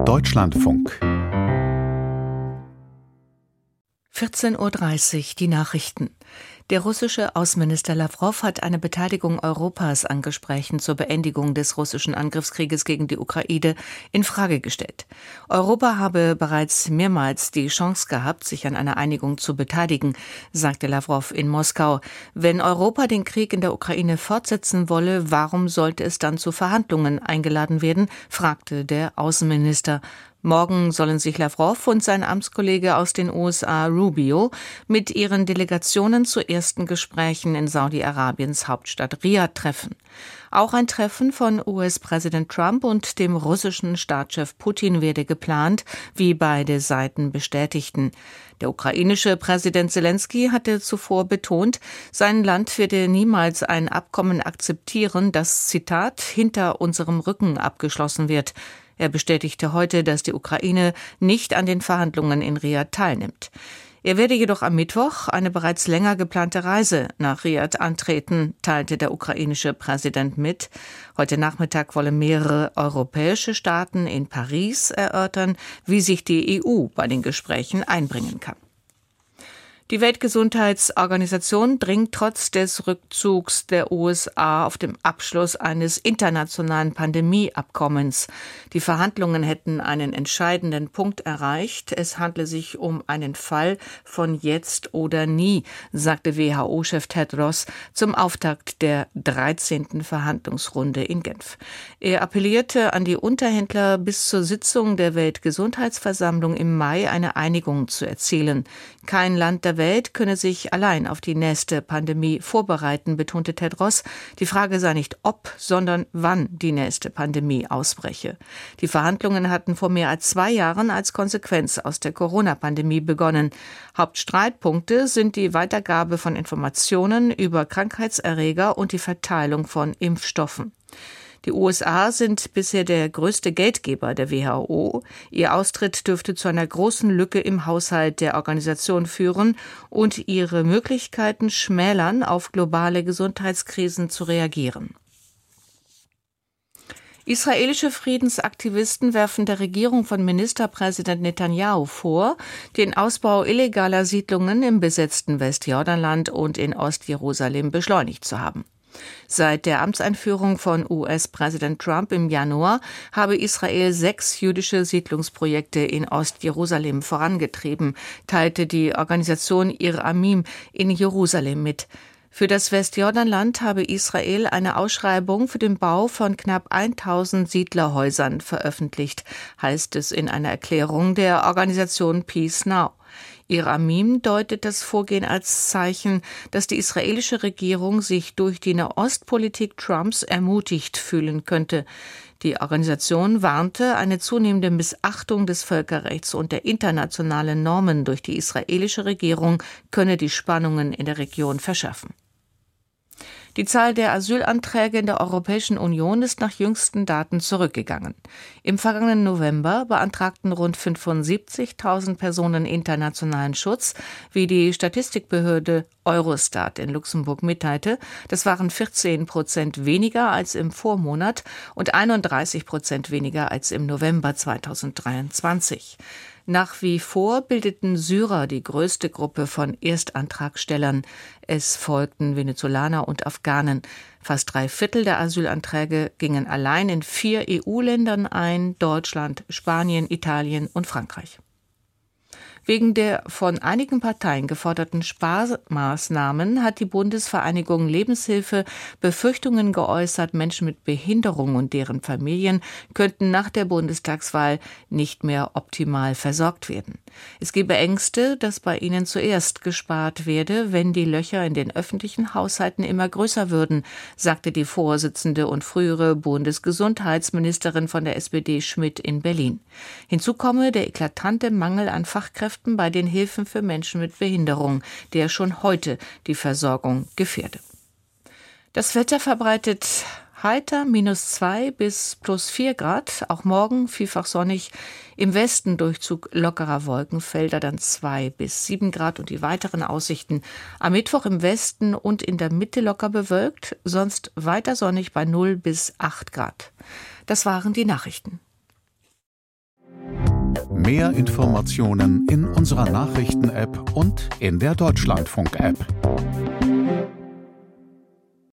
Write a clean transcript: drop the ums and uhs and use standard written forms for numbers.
Deutschlandfunk 14:30 Uhr, die Nachrichten. Der russische Außenminister Lawrow hat eine Beteiligung Europas an Gesprächen zur Beendigung des russischen Angriffskrieges gegen die Ukraine in Frage gestellt. Europa habe bereits mehrmals die Chance gehabt, sich an einer Einigung zu beteiligen, sagte Lawrow in Moskau. Wenn Europa den Krieg in der Ukraine fortsetzen wolle, warum sollte es dann zu Verhandlungen eingeladen werden, fragte der Außenminister. Morgen sollen sich Lawrow und sein Amtskollege aus den USA Rubio mit ihren Delegationen zu ersten Gesprächen in Saudi-Arabiens Hauptstadt Riad treffen. Auch ein Treffen von US-Präsident Trump und dem russischen Staatschef Putin werde geplant, wie beide Seiten bestätigten. Der ukrainische Präsident Selenskyj hatte zuvor betont, sein Land werde niemals ein Abkommen akzeptieren, das, Zitat, hinter unserem Rücken abgeschlossen wird. Er bestätigte heute, dass die Ukraine nicht an den Verhandlungen in Riad teilnimmt. Er werde jedoch am Mittwoch eine bereits länger geplante Reise nach Riad antreten, teilte der ukrainische Präsident mit. Heute Nachmittag wollen mehrere europäische Staaten in Paris erörtern, wie sich die EU bei den Gesprächen einbringen kann. Die Weltgesundheitsorganisation dringt trotz des Rückzugs der USA auf den Abschluss eines internationalen Pandemieabkommens. Die Verhandlungen hätten einen entscheidenden Punkt erreicht. Es handle sich um einen Fall von jetzt oder nie, sagte WHO-Chef Tedros zum Auftakt der 13. Verhandlungsrunde in Genf. Er appellierte an die Unterhändler, bis zur Sitzung der Weltgesundheitsversammlung im Mai eine Einigung zu erzielen. Kein Land der Welt könne sich allein auf die nächste Pandemie vorbereiten, betonte Tedros. Die Frage sei nicht ob, sondern wann die nächste Pandemie ausbreche. Die Verhandlungen hatten vor mehr als 2 Jahren als Konsequenz aus der Corona-Pandemie begonnen. Hauptstreitpunkte sind die Weitergabe von Informationen über Krankheitserreger und die Verteilung von Impfstoffen. Die USA sind bisher der größte Geldgeber der WHO. Ihr Austritt dürfte zu einer großen Lücke im Haushalt der Organisation führen und ihre Möglichkeiten schmälern, auf globale Gesundheitskrisen zu reagieren. Israelische Friedensaktivisten werfen der Regierung von Ministerpräsident Netanyahu vor, den Ausbau illegaler Siedlungen im besetzten Westjordanland und in Ostjerusalem beschleunigt zu haben. Seit der Amtseinführung von US-Präsident Trump im Januar habe Israel 6 jüdische Siedlungsprojekte in Ostjerusalem vorangetrieben, teilte die Organisation Ir Amim in Jerusalem mit. Für das Westjordanland habe Israel eine Ausschreibung für den Bau von knapp 1000 Siedlerhäusern veröffentlicht, heißt es in einer Erklärung der Organisation Peace Now. Ir Amim deutet das Vorgehen als Zeichen, dass die israelische Regierung sich durch die Nahostpolitik Trumps ermutigt fühlen könnte. Die Organisation warnte, eine zunehmende Missachtung des Völkerrechts und der internationalen Normen durch die israelische Regierung könne die Spannungen in der Region verschärfen. Die Zahl der Asylanträge in der Europäischen Union ist nach jüngsten Daten zurückgegangen. Im vergangenen November beantragten rund 75.000 Personen internationalen Schutz, wie die Statistikbehörde Eurostat in Luxemburg mitteilte. Das waren 14% weniger als im Vormonat und 31% weniger als im November 2023. Nach wie vor bildeten Syrer die größte Gruppe von Erstantragstellern. Es folgten Venezolaner und Afghanen. Fast 3/4 der Asylanträge gingen allein in 4 EU-Ländern ein: Deutschland, Spanien, Italien und Frankreich. Wegen der von einigen Parteien geforderten Sparmaßnahmen hat die Bundesvereinigung Lebenshilfe Befürchtungen geäußert, Menschen mit Behinderung und deren Familien könnten nach der Bundestagswahl nicht mehr optimal versorgt werden. Es gebe Ängste, dass bei ihnen zuerst gespart werde, wenn die Löcher in den öffentlichen Haushalten immer größer würden, sagte die Vorsitzende und frühere Bundesgesundheitsministerin von der SPD Schmidt in Berlin. Hinzu komme der eklatante Mangel an Fachkräften bei den Hilfen für Menschen mit Behinderung, der schon heute die Versorgung gefährde. Das Wetter verbreitet heiter -2 bis +4 Grad, auch morgen vielfach sonnig. Im Westen Durchzug lockerer Wolkenfelder, dann 2 bis 7 Grad und die weiteren Aussichten. Am Mittwoch im Westen und in der Mitte locker bewölkt, sonst weiter sonnig bei 0 bis 8 Grad. Das waren die Nachrichten. Mehr Informationen in unserer Nachrichten-App und in der Deutschlandfunk-App.